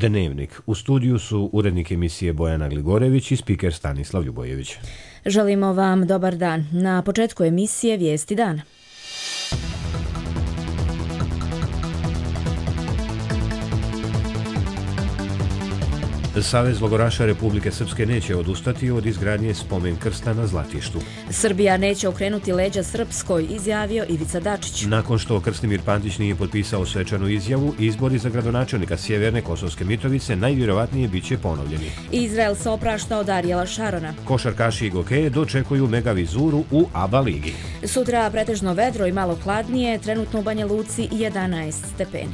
Dnevnik. U studiju su urednik emisije Bojana Gligorević i spiker Stanislav Ljubojević. Želimo vam dobar dan. Na početku emisije Vijesti dana. Savez logoraša Republike Srpske neće odustati od izgradnje spomen krsta na Zlatištu. Srbija neće okrenuti leđa Srpskoj, izjavio Ivica Dačić. Nakon što Krstimir Pantić nije potpisao svečanu izjavu, izbori za gradonačelnika Sjeverne Kosovske Mitrovice najvjerovatnije biće ponovljeni. Izrael se oprašta od Arijela Šarona. Košarkaši i gokeje dočekuju mega vizuru u ABA ligi. Sutra pretežno vedro i malo hladnije, trenutno u Banja Luci 11 stepeni.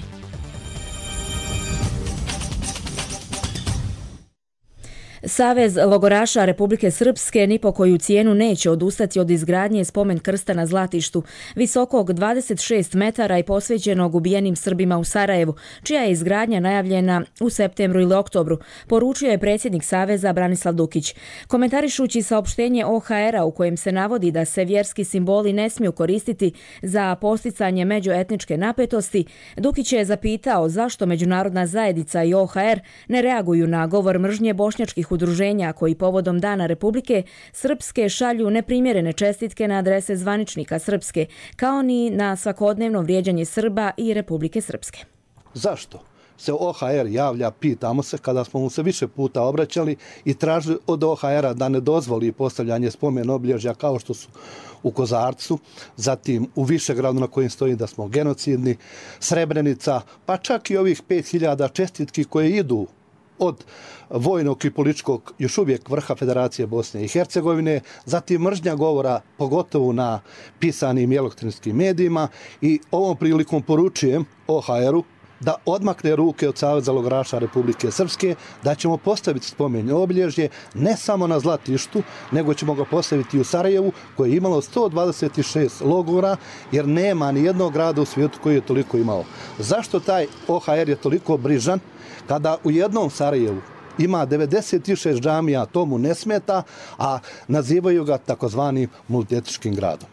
Savez logoraša Republike Srpske ni po koju cijenu neće odustati od izgradnje spomen krsta na Zlatištu, visokog 26 metara i posvećenog ubijenim Srbima u Sarajevu, čija je izgradnja najavljena u septembru ili oktobru, poručio je predsjednik Saveza Branislav Dukić. Komentarišući saopštenje OHR-a u kojem se navodi da se vjerski simboli ne smiju koristiti za posticanje međuetničke napetosti, Dukić je zapitao zašto međunarodna zajednica i OHR ne reaguju na govor mržnje bošnjačkih udruženja koji povodom Dana Republike Srpske šalju neprimjerene čestitke na adrese zvaničnika Srpske, kao ni na svakodnevno vrijeđanje Srba i Republike Srpske. Zašto se OHR javlja, pitamo se, kada smo mu se više puta obraćali i tražili od OHR-a da ne dozvoli postavljanje spomen obilježja kao što su u Kozarcu, zatim u Višegradu na kojim stoji da smo genocidni, Srebrenica, pa čak i ovih 5000 čestitki koje idu od vojnog i političkog još uvijek vrha Federacije Bosne i Hercegovine, zatim mržnja govora pogotovo na pisanim i elektronskim medijima, i ovom prilikom poručujem OHR-u da odmakne ruke od Saveza logoraša Republike Srpske, da ćemo postaviti spomen obilježje ne samo na Zlatištu, nego ćemo ga postaviti i u Sarajevu, koje je imalo 126 logora, jer nema ni jednog grada u svijetu koji je toliko imao. Zašto taj OHR je toliko brižan kada u jednom Sarajevu ima 96 džamija, to mu ne smeta, a nazivaju ga takozvanim multietničkim gradom?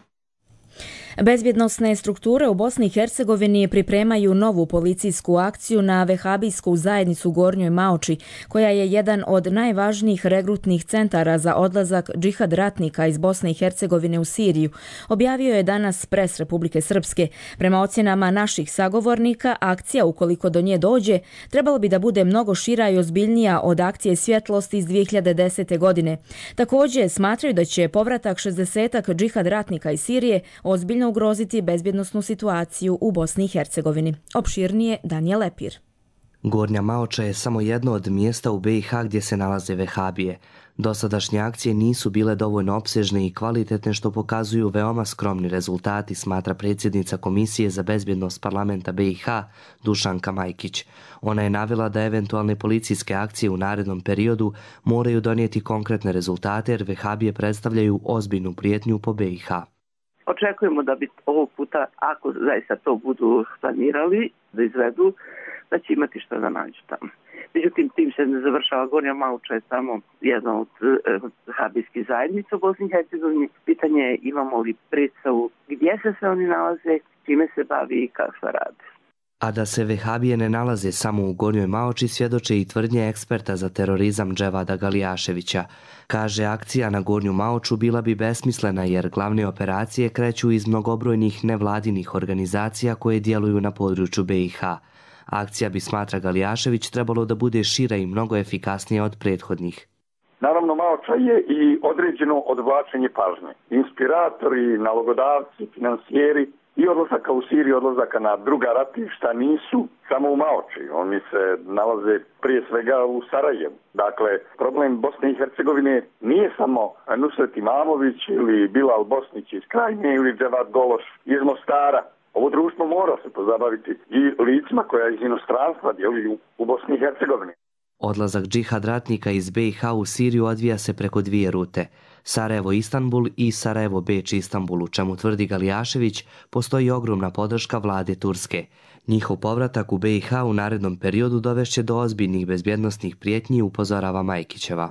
Bezbjednosne strukture u Bosni i Hercegovini pripremaju novu policijsku akciju na vehabijsku zajednicu u Gornjoj Maoči, koja je jedan od najvažnijih regrutnih centara za odlazak džihad ratnika iz Bosne i Hercegovine u Siriju, objavio je danas Pres Republike Srpske. Prema ocjenama naših sagovornika, akcija, ukoliko do nje dođe, trebalo bi da bude mnogo šira i ozbiljnija od akcije Svjetlost iz 2010. godine. Također smatraju da će povratak 60-ak džihad ratnika iz Sirije ozbiljno ugroziti bezbjednosnu situaciju u Bosni i Hercegovini. Opširnije Danijel Lepir. Gornja Maoča je samo jedno od mjesta u BiH gdje se nalaze vehabije. Dosadašnje akcije nisu bile dovoljno opsežne i kvalitetne, što pokazuju veoma skromni rezultati, smatra predsjednica Komisije za bezbjednost parlamenta BiH Dušanka Majkić. Ona je navela da eventualne policijske akcije u narednom periodu moraju donijeti konkretne rezultate, jer vehabije predstavljaju ozbiljnu prijetnju po BiH. Očekujemo da bi ovog puta, ako zaista to budu planirali da izvedu, da će imati što da nađu tamo. Međutim, tim se ne završava. Gornja Maoča je samo jedna od vehabijskih zajednica u Bosni i Hercegovini. Pitanje je imamo li predstavu gdje se sve oni nalaze, čime se bavi i kako rade. A da se vehabije ne nalaze samo u Gornjoj Maoči svjedoče i tvrdnje eksperta za terorizam Dževada Galijaševića. Kaže, akcija na Gornju Maoču bila bi besmislena jer glavne operacije kreću iz mnogobrojnih nevladinih organizacija koje djeluju na području BiH. Akcija bi, smatra Galijašević, trebalo da bude šira i mnogo efikasnija od prethodnih. Naravno, Maoča je i određeno odvlačenje pažnje. Inspiratori, nalogodavci, finansijeri i odlazaka u Siriju, odlazaka na druga ratišta nisu samo u Maoči. Oni se nalaze prije svega u Sarajevu. Dakle, problem Bosne i Hercegovine nije samo Nusret Imamović ili Bilal Bosnić iz Krajine ili Dževad Gološ iz Mostara. Ovo društvo mora se pozabaviti i licima koja iz inostranstva djeluju u Bosni i Hercegovini. Odlazak džihad ratnika iz BiH u Siriju odvija se preko dvije rute. Sarajevo-Istanbul i Sarajevo-Beč-Istanbul, u čemu tvrdi Galijašević, postoji ogromna podrška vlade Turske. Njihov povratak u BiH u narednom periodu dovešće do ozbiljnih bezbjednosnih prijetnji, upozorava Majkićeva.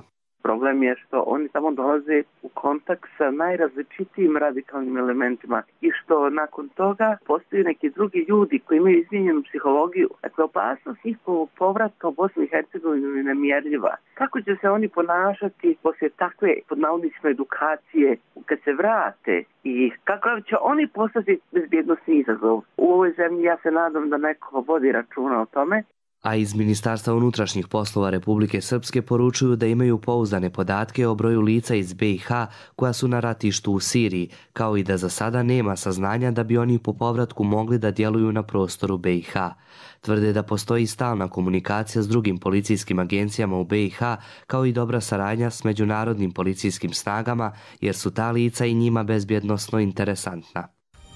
Problem je što oni tamo dolaze u kontakt sa najrazličitijim radikalnim elementima i što nakon toga postaju neki drugi ljudi koji imaju izmijenjenu psihologiju. Dakle, opasnost njihovog povratka u Bosnu i Hercegovinu je nemjerljiva. Kako će se oni ponašati poslije takve, pod navodnicima, edukacije kad se vrate i kako će oni postati bezbjednosni izazov? U ovoj zemlji ja se nadam da neko vodi računa o tome. A iz Ministarstva unutrašnjih poslova Republike Srpske poručuju da imaju pouzdane podatke o broju lica iz BiH koja su na ratištu u Siriji, kao i da za sada nema saznanja da bi oni po povratku mogli da djeluju na prostoru BiH. Tvrde da postoji stalna komunikacija s drugim policijskim agencijama u BiH, kao i dobra saradnja s međunarodnim policijskim snagama, jer su ta lica i njima bezbjednosno interesantna.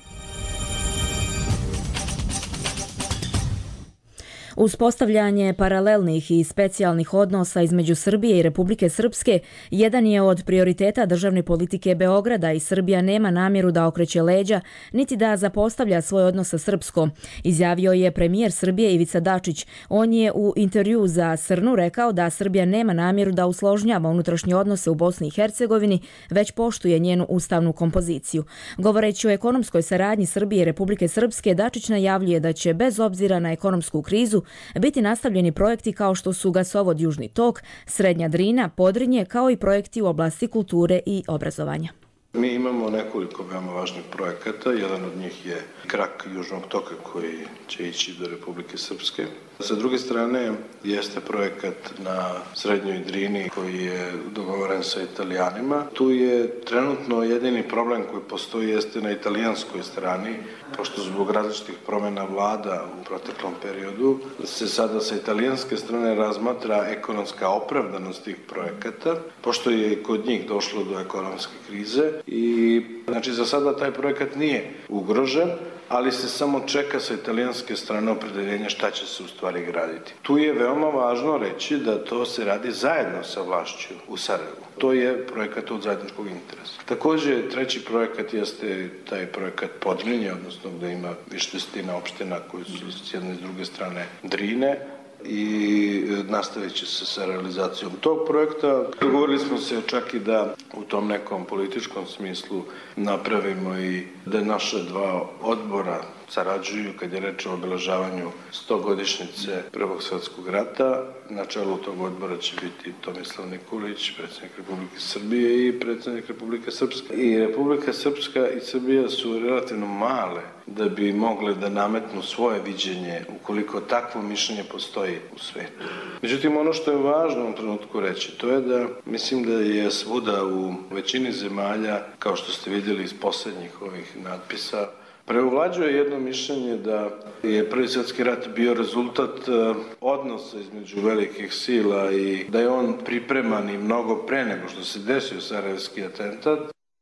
Uspostavljanje paralelnih i specijalnih odnosa između Srbije i Republike Srpske jedan je od prioriteta državne politike Beograda i Srbija nema namjeru da okreće leđa niti da zapostavlja svoj odnos sa Srpskom, izjavio je premijer Srbije Ivica Dačić. On je u intervjuu za Srnu rekao da Srbija nema namjeru da usložnjava unutrašnje odnose u Bosni i Hercegovini, već poštuje njenu ustavnu kompoziciju. Govoreći o ekonomskoj saradnji Srbije i Republike Srpske, Dačić najavljuje da će bez obzira na ekonomsku krizu biti nastavljeni projekti kao što su gasovod Južni tok, Srednja Drina, Podrinje, kao i projekti u oblasti kulture i obrazovanja. Mi imamo nekoliko veoma važnih projekata. Jedan od njih je krak Južnog toka koji će ići do Republike Srpske. Sa druge strane jeste projekat na Srednjoj Drini koji je dogovoren sa Italijanima. Tu je trenutno jedini problem koji postoji jeste na italijanskoj strani, pošto zbog različitih promjena vlada u proteklom periodu se sada sa italijanske strane razmatra ekonomska opravdanost tih projekata, pošto je i kod njih došlo do ekonomske krize i znači za sada taj projekat nije ugrožen, ali se samo čeka sa italijanske strane opredeljenja šta će se u stvari graditi. Tu je veoma važno reći da to se radi zajedno sa vlašću u Sarajevu. To je projekat od zajedničkog interesa. Također, treći projekat jeste taj projekat Podrinje, odnosno gdje ima više desetina opština koji su s jedne i s druge strane Drine, i nastavit će se sa realizacijom tog projekta. Dogovorili smo se čak i da u tom nekom političkom smislu napravimo i da naše dva odbora sarađuju kad je reč o obeležavanju 100-godišnjice Prvog svjetskog rata. Na čelu tog odbora će biti Tomislav Nikolić, predsjednik Republike Srbije i predsjednik Republike Srpske. I Republika Srpska i Srbija su relativno male da bi mogle da nametnu svoje viđenje ukoliko takvo mišljenje postoji u svetu. Međutim, ono što je važno u trenutku reći, to je da mislim da je svuda u većini zemalja, kao što ste vidjeli iz posljednjih ovih natpisa, preovlađuje jedno mišljenje da je Prvi svjetski rat bio rezultat odnosa između velikih sila i da je on pripreman i mnogo pre nego što se desio sarajevski atentat.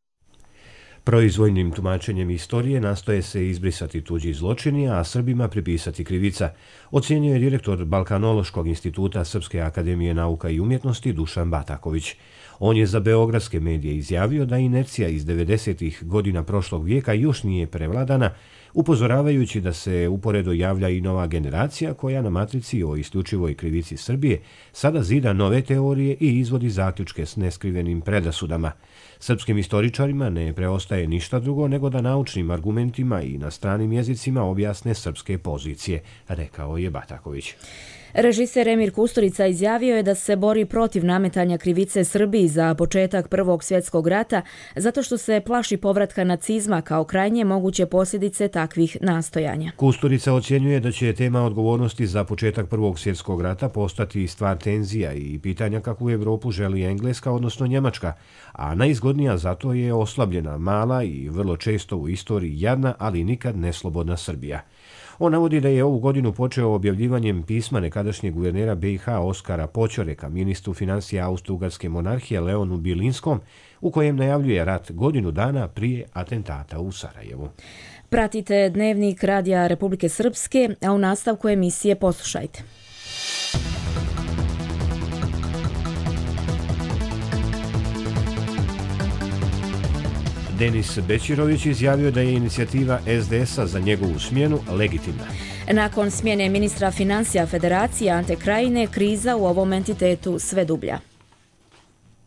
Proizvoljnim tumačenjem istorije nastoje se izbrisati tuđi zločini, a Srbima pripisati krivica, ocjenio je direktor Balkanološkog instituta Srpske akademije nauka i umjetnosti Dušan Bataković. On je za beogradske medije izjavio da inercija iz 90. godina prošlog vijeka još nije prevladana, upozoravajući da se uporedo javlja i nova generacija koja na matrici o isključivoj krivici Srbije sada zida nove teorije i izvodi zaključke s neskrivenim predrasudama. Srpskim istoričarima ne preostaje ništa drugo nego da naučnim argumentima i na stranim jezicima objasne srpske pozicije, rekao je Bataković. Režiser Emir Kusturica izjavio je da se bori protiv nametanja krivice Srbiji za početak Prvog svjetskog rata zato što se plaši povratka nacizma kao krajnje moguće posljedice takvih nastojanja. Kusturica ocjenjuje da će tema odgovornosti za početak Prvog svjetskog rata postati stvar tenzija i pitanja kakvu Evropu želi Engleska, odnosno Njemačka, a najizgodnija zato je oslabljena, mala i vrlo često u istoriji jadna, ali nikad neslobodna Srbija. On navodi da je ovu godinu počeo objavljivanjem pisma nekadašnjeg guvernera BiH Oskara Poćoreka ministru financija Austro-Ugarske monarhije Leonu Bilinskom, u kojem najavljuje rat godinu dana prije atentata u Sarajevu. Pratite Dnevnik Radija Republike Srpske, a u nastavku emisije poslušajte. Denis Bećirović izjavio da je inicijativa SDS-a za njegovu smjenu legitimna. Nakon smjene ministra financija Federacije Ante Krajine, kriza u ovom entitetu sve dublja.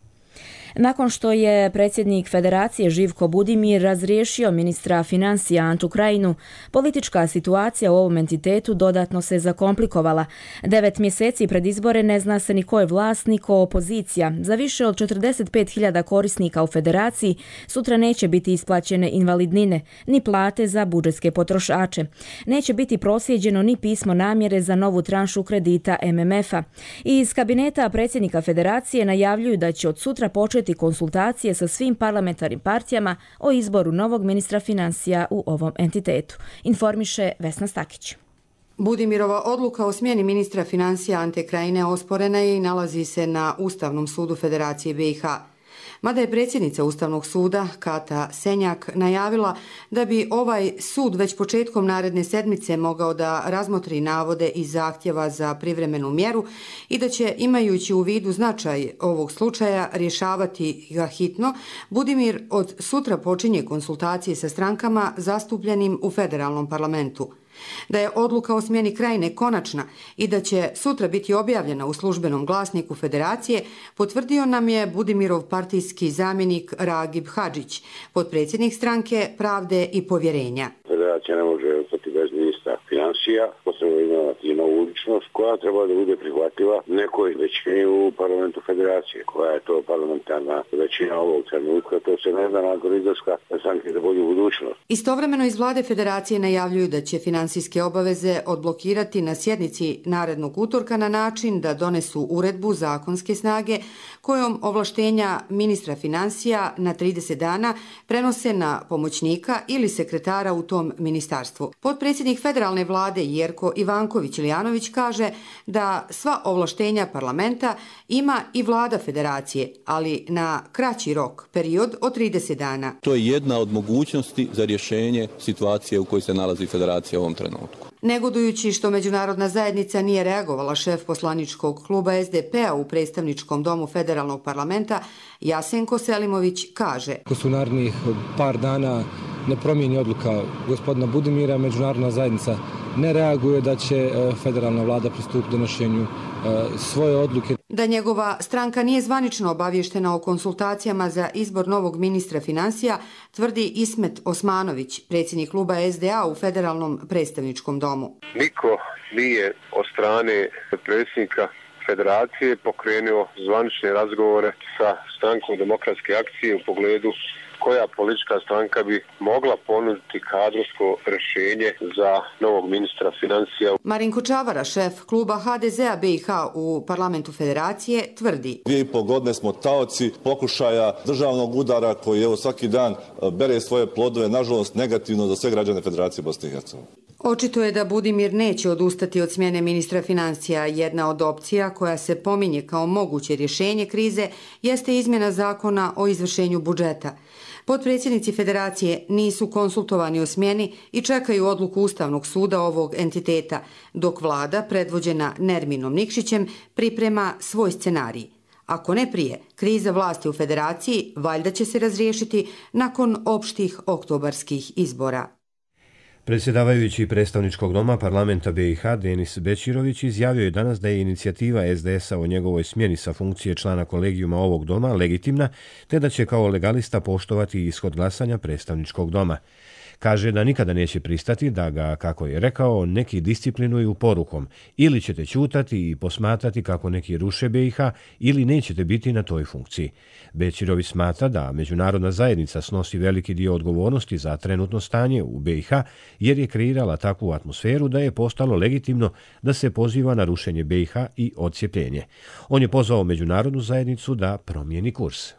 Nakon što je predsjednik Federacije Živko Budimir razriješio ministra financija Antu Krajinu, politička situacija u ovom entitetu dodatno se zakomplikovala. 9 mjeseci pred izbore ne zna se ni ko je vlast, ni ko opozicija. Za više od 45.000 korisnika u Federaciji sutra neće biti isplaćene invalidnine, ni plate za budžetske potrošače. Neće biti proslijeđeno ni pismo namjere za novu tranšu kredita MMF-a. Iz kabineta predsjednika Federacije najavljuju da će od sutra početi konsultacije sa svim parlamentarnim partijama o izboru novog ministra financija u ovom entitetu. Informiše Vesna Stakić. Budimirova odluka o smjeni ministra financija Ante Krajine osporena je i nalazi se na Ustavnom sudu Federacije BiH. Mada je predsjednica Ustavnog suda Kata Senjak najavila da bi ovaj sud već početkom naredne sedmice mogao da razmotri navode iz zahtjeva za privremenu mjeru i da će, imajući u vidu značaj ovog slučaja, rješavati ga hitno, Budimir od sutra počinje konsultacije sa strankama zastupljenim u federalnom parlamentu. Da je odluka o smjeni Krajine konačna i da će sutra biti objavljena u službenom glasniku Federacije, potvrdio nam je Budimirov partijski zamjenik Ragib Hadžić, potpredsjednik stranke Pravde i povjerenja. Federacija ne može ostati bez ministra financija, potrebno imati novu ličnost koja treba da bude prihvatljiva nekoj većini u parlamentu Federacije. Koja je to parlamentarna većina ovog trenutka, to se ne zna nakon izlaska stranke za bolju budućnost. Istovremeno iz vlade Federacije najavljuju da će financijske obaveze odblokirati na sjednici narednog utorka na način da donesu uredbu zakonske snage kojom ovlaštenja ministra financija na 30 dana prenose na pomoćnika ili sekretara u tom ministarstvu. Potpredsjednik federalne vlade Jerko Ivanković-Ilijanović kaže da sva ovlaštenja parlamenta ima i vlada Federacije, ali na kraći rok, period od 30 dana. To je jedna od mogućnosti za rješenje situacije u kojoj se nalazi Federacija u ovom trenutku. Negodujući što međunarodna zajednica nije reagovala, šef poslaničkog kluba SDP-a u predstavničkom domu federalnog parlamenta Jasenko Selimović kaže: Ako su narednih par dana ne promijeni odluka gospodina Budimira, međunarodna zajednica ne reaguje, da će federalna vlada pristupiti donošenju svoje odluke. Da njegova stranka nije zvanično obavještena o konsultacijama za izbor novog ministra financija, tvrdi Ismet Osmanović, predsjednik kluba SDA u federalnom predstavničkom domu. Niko nije od strane predsjednika Federacije pokrenuo zvanične razgovore sa strankom Demokratske akcije u pogledu koja politička stranka bi mogla ponuditi kadrovsko rješenje za novog ministra financija. Marinko Čavara, šef kluba HDZ-a BiH u parlamentu Federacije, tvrdi: 2,5 godine smo taoci pokušaja državnog udara koji evo svaki dan bere svoje plodove, nažalost negativno za sve građane Federacije Bosne i Hercegovine. Očito je da Budimir neće odustati od smjene ministra financija. Jedna od opcija koja se pominje kao moguće rješenje krize jeste izmjena zakona o izvršenju budžeta. Potpredsjednici Federacije nisu konsultovani o smjeni i čekaju odluku Ustavnog suda ovog entiteta, dok vlada, predvođena Nerminom Nikšićem, priprema svoj scenarij. Ako ne prije, kriza vlasti u Federaciji valjda će se razriješiti nakon opštih oktobarskih izbora. Predsjedavajući predstavničkog doma parlamenta BiH Denis Bećirović izjavio je danas da je inicijativa SDS-a o njegovoj smjeni sa funkcije člana kolegijuma ovog doma legitimna, te da će kao legalista poštovati ishod glasanja predstavničkog doma. Kaže da nikada neće pristati da ga, kako je rekao, neki disciplinuju porukom. Ili ćete ćutati i posmatrati kako neki ruše BiH, ili nećete biti na toj funkciji. Bećirović smatra da međunarodna zajednica snosi veliki dio odgovornosti za trenutno stanje u BiH, jer je kreirala takvu atmosferu da je postalo legitimno da se poziva na rušenje BiH i odcijepljenje. On je pozvao međunarodnu zajednicu da promijeni kurs.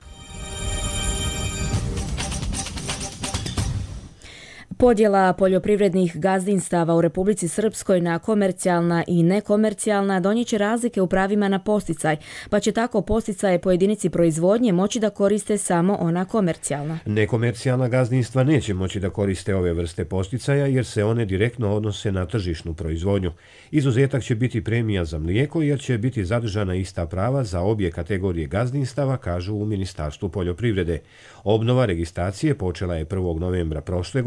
Podjela poljoprivrednih gazdinstava u Republici Srpskoj na komercijalna i nekomercijalna donijeće razlike u pravima na posticaj, pa će tako posticaje po jedinici proizvodnje moći da koriste samo ona komercijalna. Nekomercijalna gazdinstva neće moći da koriste ove vrste posticaja jer se one direktno odnose na tržišnu proizvodnju. Izuzetak će biti premija za mlijeko jer će biti zadržana ista prava za obje kategorije gazdinstava, kažu u Ministarstvu poljoprivrede. Obnova registracije počela je 1. novembra prošle godine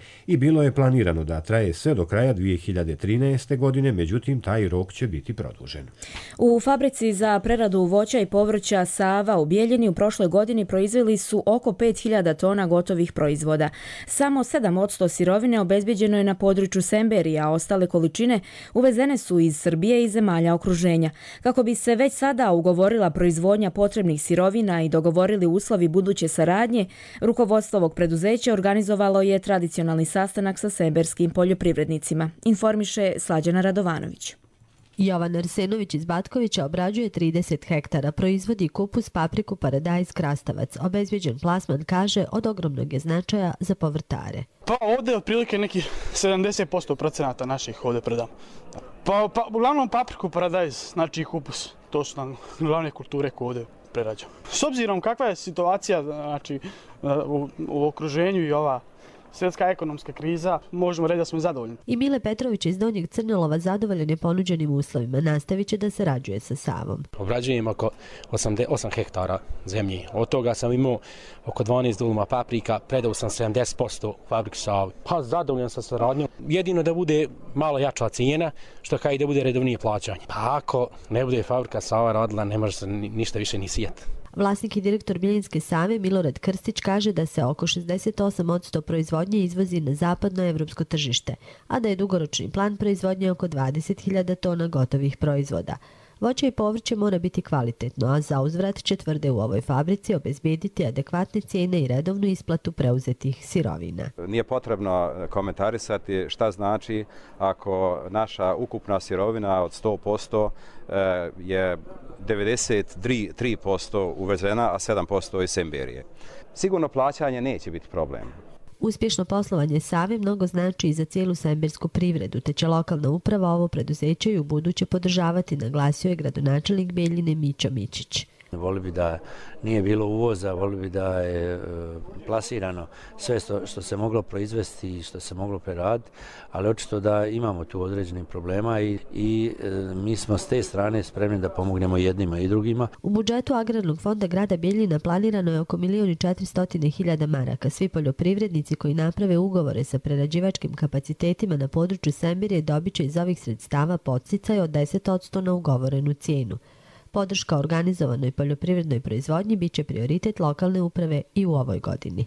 i bilo je planirano da traje sve do kraja 2013. godine, međutim taj rok će biti produžen. U fabrici za preradu voća i povrća Sava u Bijeljini u prošloj godini proizveli su oko 5000 tona gotovih proizvoda. Samo 7% sirovine obezbijeđeno je na području Semberija, a ostale količine uvezene su iz Srbije i zemalja okruženja. Kako bi se već sada ugovorila proizvodnja potrebnih sirovina i dogovorili uslovi buduće saradnje, rukovodstvo ovog preduzeća organizovalo je tradicionalni sastanak sa semberskim poljoprivrednicima, informiše Slađana Radovanović. Jovan Arsenović iz Batkovića obrađuje 30 hektara, proizvodi kupus, papriku, paradajz, krastavac. Obezbijeđen plasman, kaže, od ogromnog je značaja za povrtare. Pa ovdje je otprilike neki 70% naših ovdje predamo. Pa uglavnom papriku, paradajz, znači i kupus. To su nam glavne kulture koje ovdje prerađamo. S obzirom kakva je situacija znači, u okruženju i ova svjetska ekonomska kriza, možemo reći da smo zadovoljni. I Mile Petrović iz Donjeg Crnolova zadovoljan je ponuđenim uslovima. Nastavit će da sarađuje sa Savom. Obrađujem oko 8 hektara zemlje. Od toga sam imao oko 12 duluma paprika, predao sam 70% fabriku Savu. Pa zadovoljan sa saradnjom. Jedino da bude malo jača cijena, što kao i da bude redovnije plaćanje. Pa ako ne bude fabrika Sava radila, ne može se ništa više ni sijeti. Vlasnik i direktor Bijeljinske Save Milorad Krstić kaže da se oko 68% proizvodnje izvozi na zapadno evropsko tržište, a da je dugoročni plan proizvodnje oko 20.000 tona gotovih proizvoda. Voće i povrće mora biti kvalitetno, a za uzvrat će, tvrde u ovoj fabrici, obezbediti adekvatne cijene i redovnu isplatu preuzetih sirovina. Nije potrebno komentarisati šta znači ako naša ukupna sirovina od 100% je 93% uvezena, a 7% iz Semberije. Sigurno plaćanje neće biti problem. Uspješno poslovanje Save mnogo znači i za cijelu sembersku privredu, te će lokalna uprava ovo preduzeće i u buduće podržavati, naglasio je gradonačelnik Bijeljine Mićo Mičić. Voli bi da nije bilo uvoza, voli bi da je plasirano sve što se moglo proizvesti i što se moglo preraditi, ali očito da imamo tu određenih problema i mi smo s te strane spremni da pomognemo jednima i drugima. U budžetu Agrarnog fonda grada Bijeljina planirano je oko 1.400.000 maraka. Svi poljoprivrednici koji naprave ugovore sa prerađivačkim kapacitetima na području Semberije dobit će iz ovih sredstava podsticaj od 10% na ugovorenu cijenu. Podrška organizovanoj poljoprivrednoj proizvodnji biće prioritet lokalne uprave i u ovoj godini.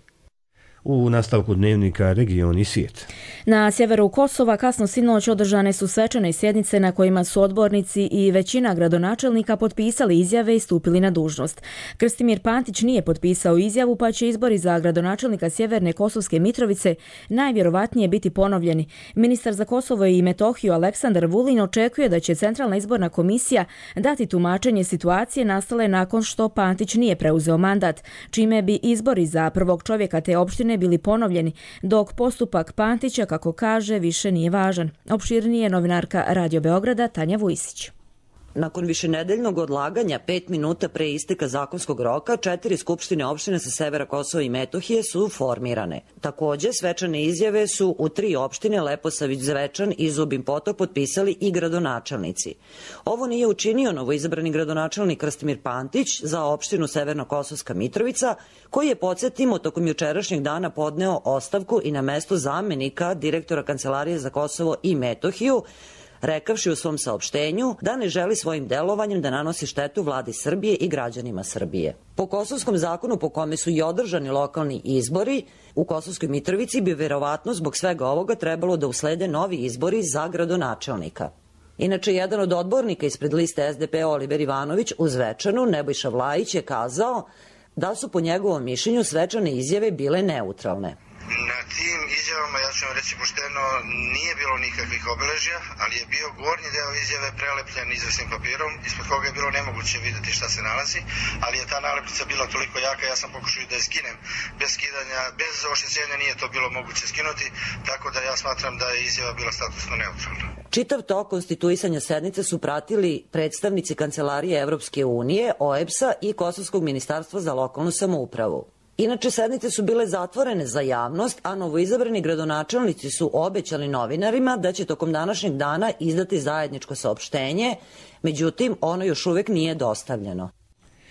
U nastavku dnevnika Region i svijet. Na sjeveru Kosova kasno sinoć održane su svečane sjednice na kojima su odbornici i većina gradonačelnika potpisali izjave i stupili na dužnost. Krstimir Pantić nije potpisao izjavu, pa će izbori za gradonačelnika Sjeverne Kosovske Mitrovice najvjerovatnije biti ponovljeni. Ministar za Kosovo i Metohiju Aleksandar Vulin očekuje da će Centralna izborna komisija dati tumačenje situacije nastale nakon što Pantić nije preuzeo mandat, čime bi izbori za prvog čovjeka te opštine bili ponovljeni, dok postupak Pantića, kako kaže, više nije važan. Opširnije novinarka Radio Beograda Tanja Vujsić. Nakon višenedeljnog odlaganja 5 minuta pre isteka zakonskog roka, 4 skupštine opštine sa severa Kosova i Metohije su formirane. Također, svečane izjave su u 3 opštine Leposavić, Zvečan i Zubin Potok potpisali i gradonačelnici. Ovo nije učinio novoizabrani gradonačelnik Krstimir Pantić za opštinu Severna Kosovska Mitrovica, koji je, podsjetimo, tokom jučerašnjeg dana podneo ostavku i na mesto zamenika direktora Kancelarije za Kosovo i Metohiju, rekavši u svom saopštenju da ne želi svojim delovanjem da nanosi štetu vladi Srbije i građanima Srbije. Po kosovskom zakonu po kome su i održani lokalni izbori, u Kosovskoj Mitrovici bi verovatno zbog svega ovoga trebalo da uslede novi izbori za gradonačelnika. Inače, jedan od odbornika ispred liste SDP Oliver Ivanović u Zvečanu, Nebojša Vlajić, je kazao da su po njegovom mišljenju svečane izjave bile neutralne. Na tim izjavama, ja ću vam reći pošteno, nije bilo nikakvih obeležja, ali je bio gornji deo izjave prelepljen izvesnim papirom, ispod koga je bilo nemoguće vidjeti šta se nalazi, ali je ta nalepnica bila toliko jaka, ja sam pokušao da je skinem. Bez skidanja, bez oštećenja nije to bilo moguće skinuti, tako da ja smatram da je izjava bila statusno neutralna. Čitav tok konstituisanja sednice su pratili predstavnici Kancelarije Evropske unije, OEBS-a i Kosovskog ministarstva za lokalnu samoupravu. Inače, sednice su bile zatvorene za javnost, a novoizabrani gradonačelnici su obećali novinarima da će tokom današnjeg dana izdati zajedničko saopštenje, međutim, ono još uvijek nije dostavljeno.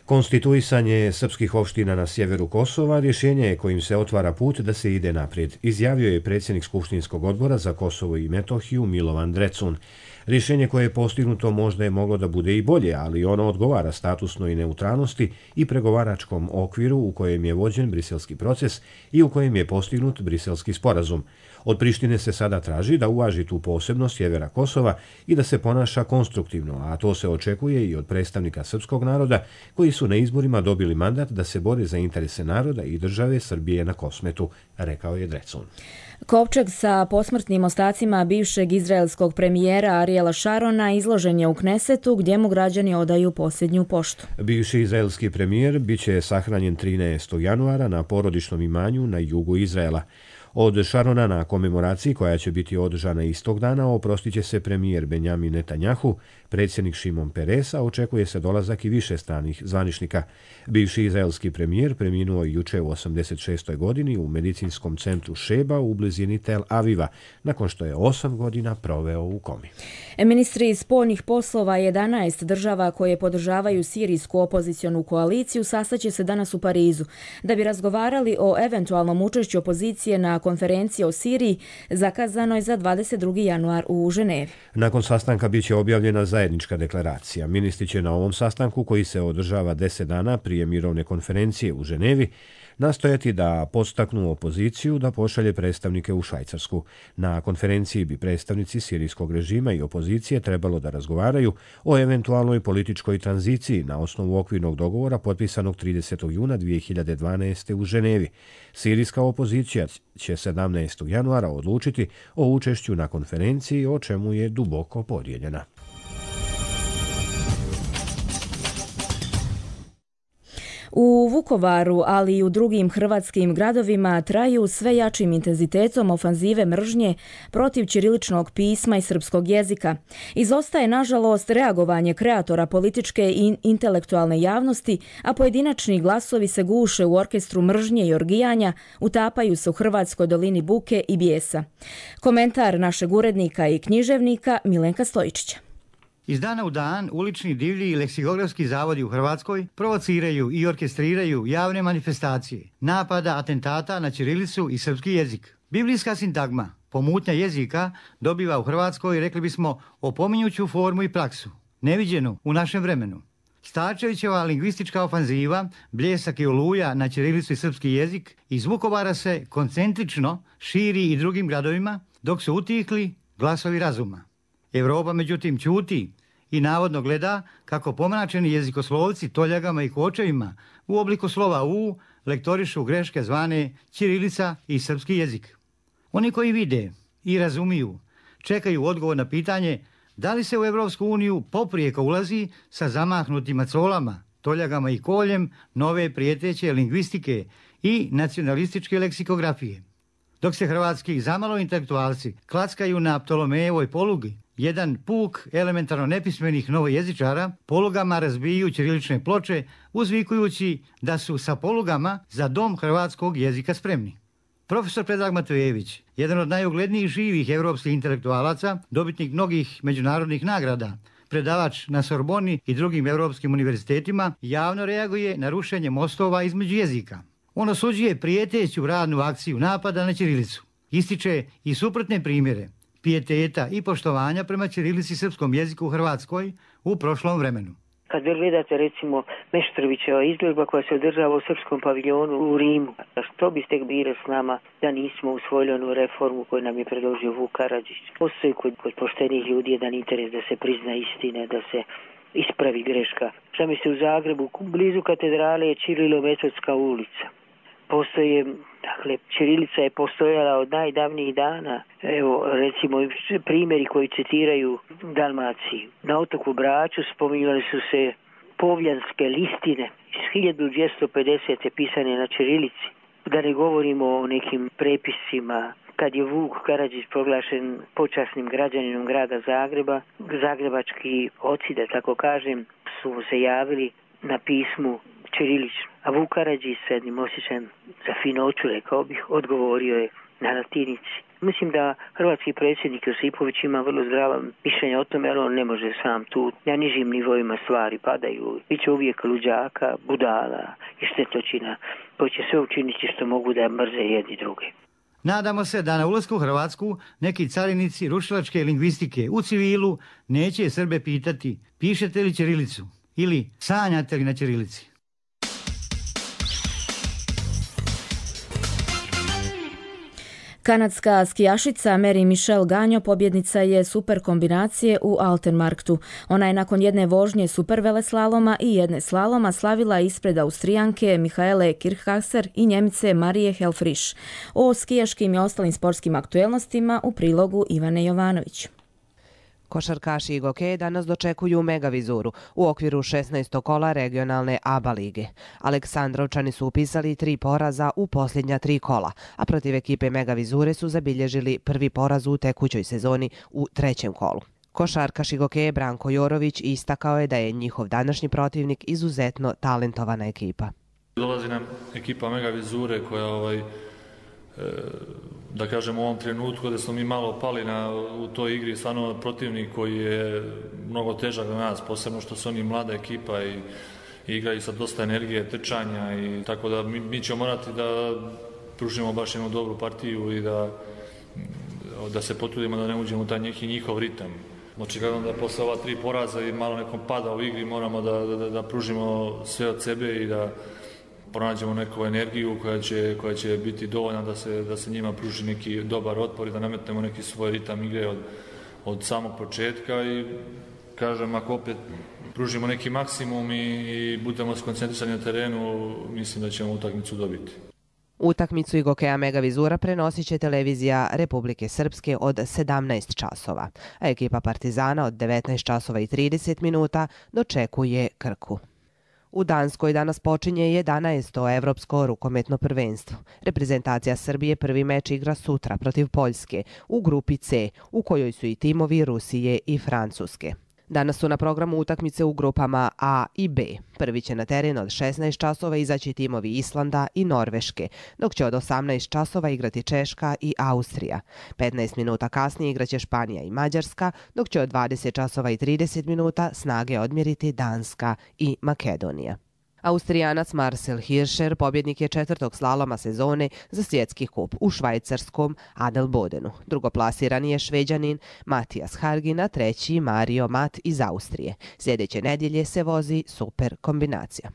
Konstituisanje srpskih opština na sjeveru Kosova rješenje je kojim se otvara put da se ide naprijed, izjavio je predsjednik Skupštinskog odbora za Kosovo i Metohiju Milovan Drecun. Rješenje koje je postignuto možda je moglo da bude i bolje, ali ono odgovara statusnoj neutralnosti i pregovaračkom okviru u kojem je vođen briselski proces i u kojem je postignut briselski sporazum. Od Prištine se sada traži da uvaži tu posebnost sjevera Kosova i da se ponaša konstruktivno, a to se očekuje i od predstavnika srpskog naroda koji su na izborima dobili mandat da se bore za interese naroda i države Srbije na Kosmetu, rekao je Drecun. Kovčeg sa posmrtnim ostacima bivšeg izraelskog premijera Ariela Šarona izložen je u Knesetu gdje mu građani odaju posljednju poštu. Bivši izraelski premijer biće sahranjen 13. januara na porodičnom imanju na jugu Izraela. Od Šarona na komemoraciji koja će biti održana istog dana oprostit će se premijer Benjamin Netanjahu, predsjednik Šimon Peres, a očekuje se dolazak i više stranih zvaničnika. Bivši izraelski premijer preminuo juče u 86. godini u medicinskom centru Šeba u blizini Tel Aviva, nakon što je 8 godina proveo u komi. Ministri spoljnih poslova 11 država koje podržavaju sirijsku opozicionu koaliciju sastaće se danas u Parizu da bi razgovarali o eventualnom učešću opozicije na konferenciji o Siriji zakazanoj za 22. januar u Ženevi. Nakon sastanka biće objavljena zajednička deklaracija. Ministri će na ovom sastanku, koji se održava 10 dana prije mirovne konferencije u Ženevi, nastojati da podstaknu opoziciju da pošalje predstavnike u Švajcarsku. Na konferenciji bi predstavnici sirijskog režima i opozicije trebalo da razgovaraju o eventualnoj političkoj tranziciji na osnovu okvirnog dogovora potpisanog 30. juna 2012. u Ženevi. Sirijska opozicija će 17. januara odlučiti o učešću na konferenciji, o čemu je duboko podijeljena. U Vukovaru, ali i u drugim hrvatskim gradovima traju sve jačim intenzitetom ofanzive mržnje protiv ćiriličnog pisma i srpskog jezika. Izostaje, nažalost, reagovanje kreatora političke i intelektualne javnosti, a pojedinačni glasovi se guše u orkestru mržnje i orgijanja, utapaju se u Hrvatskoj dolini buke i bijesa. Komentar našeg urednika i književnika Milenka Stojičića. Iz dana u dan ulični divlji i leksikografski zavodi u Hrvatskoj provociraju i orkestriraju javne manifestacije, napada, atentata na ćirilicu i srpski jezik. Biblijska sintagma, pomutnja jezika, dobiva u Hrvatskoj, rekli bismo, opominjuću formu i praksu, neviđenu u našem vremenu. Starčevićeva lingvistička ofanziva, bljesak i oluja na ćirilicu i srpski jezik iz Vukovara se koncentrično širi i drugim gradovima, dok su utihli glasovi razuma. Evropa, međutim, ćuti i navodno gleda kako pomračeni jezikoslovci toljagama i kočevima u obliku slova U lektorišu greške zvane ćirilica i srpski jezik. Oni koji vide i razumiju čekaju odgovor na pitanje da li se u Evropsku uniju poprijeko ulazi sa zamahnutim macolama, toljagama i koljem nove prijeteće lingvistike i nacionalističke leksikografije. Dok se hrvatski zamalo intelektualci klackaju na Ptolomejevoj polugi, jedan puk elementarno nepismenih novojezičara polugama razbiju ćirilične ploče uzvikujući da su sa polugama za dom hrvatskog jezika spremni. Profesor Predrag Matojević, jedan od najuglednijih živih evropskih intelektualaca, dobitnik mnogih međunarodnih nagrada, predavač na Sorboni i drugim evropskim univerzitetima, javno reaguje na rušenje mostova između jezika. On osuđuje prijeteću radnu akciju napada na ćirilicu. Ističe i suprotne primjere pijeteta i poštovanja prema ćirilici i srpskom jeziku u Hrvatskoj u prošlom vremenu. Kad gledate recimo Meštrovićeva izložba koja se održava u srpskom paviljonu u Rimu, što biste bili s nama da nismo usvojili onu reformu koju nam je predložio Vuk Karadžić? Postoji kod poštenih ljudi jedan interes da se prizna istine, da se ispravi greška. Šta mi se u Zagrebu, blizu katedrale je Ćirilo-Metodska ulica. Postoje, dakle, ćirilica je postojala od najdavnijih dana. Evo, recimo, primjeri koji citiraju Dalmaciju. Na otoku Braču spominjali su se povljanske listine iz 1250. pisane na ćirilici. Da ne govorimo o nekim prepisima. Kad je Vuk Karadžić proglašen počasnim građaninom grada Zagreba, zagrebački oci, da tako kažem, su se javili na pismu ćirilično. A Vuk Karadžić s jednim osjećajem za finoću, rekao bih, odgovorio je na latinici. Mislim da hrvatski predsjednik Josipović ima vrlo zdrava mišljenja o tome, ali on ne može sam tu. Na nižim nivoima stvari padaju. Biće uvijek luđaka, budala i štetočina koji će sve učiniti što mogu da mrze jedni druge. Nadamo se da na ulasku u Hrvatsku neki carinici rušilačke lingvistike u civilu neće Srbe pitati pišete li ćirilicu ili sanjate li na ćirilici. Kanadska skijašica Mary Michelle Ganjo pobjednica je super kombinacije u Altenmarktu. Ona je nakon jedne vožnje super veleslaloma i jedne slaloma slavila ispred Austrijanke Michaele Kirchhasser i Njemice Marije Helfrisch. O skijaškim i ostalim sportskim aktuelnostima u prilogu Ivane Jovanović. Košarkaši i gokeji danas dočekuju Megavizuru u okviru 16. kola regionalne ABA lige. Aleksandrovčani su upisali 3 poraza u posljednja 3 kola, a protiv ekipe Megavizure su zabilježili prvi poraz u tekućoj sezoni u 3. kolu. Košarkaš i gokeje Branko Jorović istakao je da je njihov današnji protivnik izuzetno talentovana ekipa. Dolazi nam ekipa Megavizure koja da kažem u ovom trenutku da smo mi malo pali u toj igri, stvarno protivnik koji je mnogo težak za nas, posebno što su oni mlada ekipa i igraju sa dosta energije, trčanja i tako da mi ćemo morati da pružimo baš jednu dobru partiju i da se potrudimo da ne uđemo u taj njihov ritam. Očigledno da posle ova 3 poraza i malo nekom pada u igri moramo da pružimo sve od sebe i da pronađemo neku energiju koja će biti dovoljna da se njima pruži neki dobar otpor i da nametnemo neki svoj ritam igre od samog početka i kažem, ako opet pružimo neki maksimum i budemo skoncentrisani na terenu, mislim da ćemo utakmicu dobiti. Utakmicu i gokeja Megavizura prenosit će televizija Republike Srpske od 17 časova, a ekipa Partizana od 19 časova i 30 minuta dočekuje Krku. U Danskoj danas počinje 11. evropsko rukometno prvenstvo. Reprezentacija Srbije prvi meč igra sutra protiv Poljske u grupi C, u kojoj su i timovi Rusije i Francuske. Danas su na programu utakmice u grupama A i B. Prvi će na teren od 16 časova izaći timovi Islanda i Norveške, dok će od 18 časova igrati Češka i Austrija. 15 minuta kasnije igraće Španija i Mađarska, dok će od 20 časova i 30 minuta snage odmjeriti Danska i Makedonija. Austrijanac Marcel Hirscher pobjednik je 4. slaloma sezone za svjetski kup u švajcarskom Adelbodenu. Drugoplasirani je Šveđanin Matijas Hargin, a treći Mario Mat iz Austrije. Sljedeće nedjelje se vozi super kombinacija.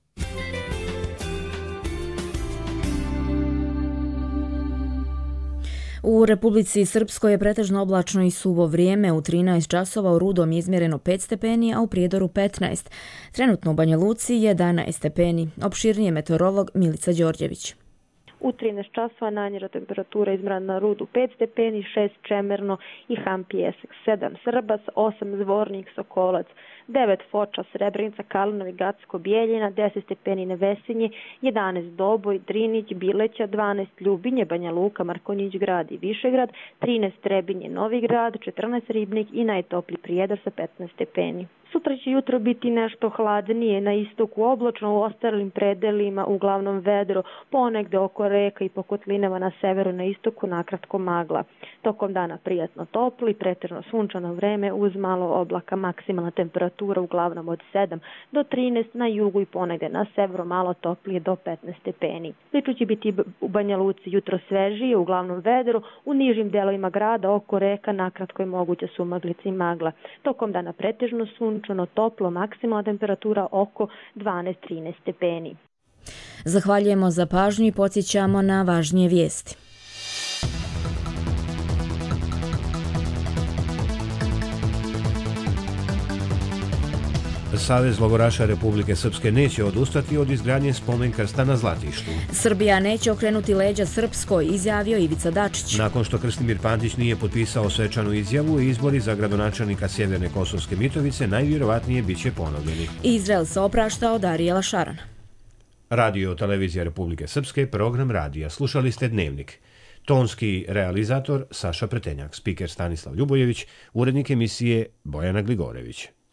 U Republici Srpskoj je pretežno oblačno i suvo vrijeme. U 13 časova u Rudom je izmjereno 5 stepeni, a u Prijedoru 15. Trenutno u Banja Luci 11 stepeni. Opširnije meteorolog Milica Đorđević. U 13 časova najniža temperatura izmjerena na Rudu 5 stepeni, 6 Čemerno i Hampijesak, 7 Srbas, 8 Zvornik, Sokolac, 9 Foča, Srebrenica, Kalinovi, Gacko, Bijeljina, 10 stepeni na Vesinji, 11 Doboj, Drinić, Bileća, 12 Ljubinje, Banja Luka, Markonjić grad i Višegrad, 13 Trebinje, Novi grad, 14 Ribnik i najtoplji Prijedor sa 15 stepeni. Sutra će jutro biti nešto hladnije, na istoku oblačno, u ostalim predelima uglavnom vedro, ponegde oko reka i po kotlinama na severu, na istoku nakratko magla. Tokom dana prijatno topli, pretežno sunčano vreme uz malo oblaka, maksimalna temperatura uglavnom od 7 do 13, na jugu i ponegde na severu malo toplije do 15 stepeni. Lično će biti u Banja Luci jutro svežije, uglavnom vedro, u nižim delovima grada oko reka nakratko je moguća sumaglica i magla. Tokom dana pretežno sunčano toplo, maksimalna temperatura oko 12-13 stepeni. Zahvaljujemo za pažnju i podsjećamo na važnije vijesti. Savez logoraša Republike Srpske neće odustati od izgradnje spomen krsta na Zlatištu. Srbija neće okrenuti leđa Srpskoj, izjavio Ivica Dačić. Nakon što Krstimir Pantić nije potpisao svečanu izjavu, izbori za gradonačelnika Sjeverne Kosovske Mitrovice najvjerovatnije biće ponovljeni. Izrael se oprašta od Arijela Šarana. Radio Televizija Republike Srpske, program radija. Slušali ste Dnevnik. Tonski realizator Saša Pretenjak, spiker Stanislav Ljubojević, urednik emisije Bojana Gligorević.